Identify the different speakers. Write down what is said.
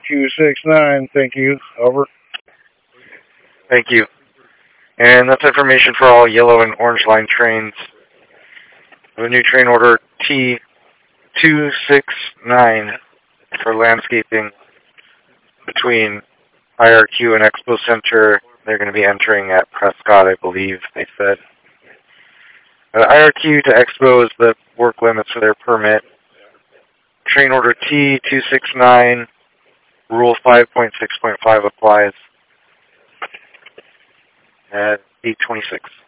Speaker 1: 269, thank you. Over.
Speaker 2: Thank you. And that's information for all yellow and orange line trains. The new train order T269 for landscaping between IRQ and Expo Center. They're going to be entering at Prescott, I believe, they said. IRQ to Expo is the work limits for their permit. Train order T269, Rule 5.6.5 applies at 8:26.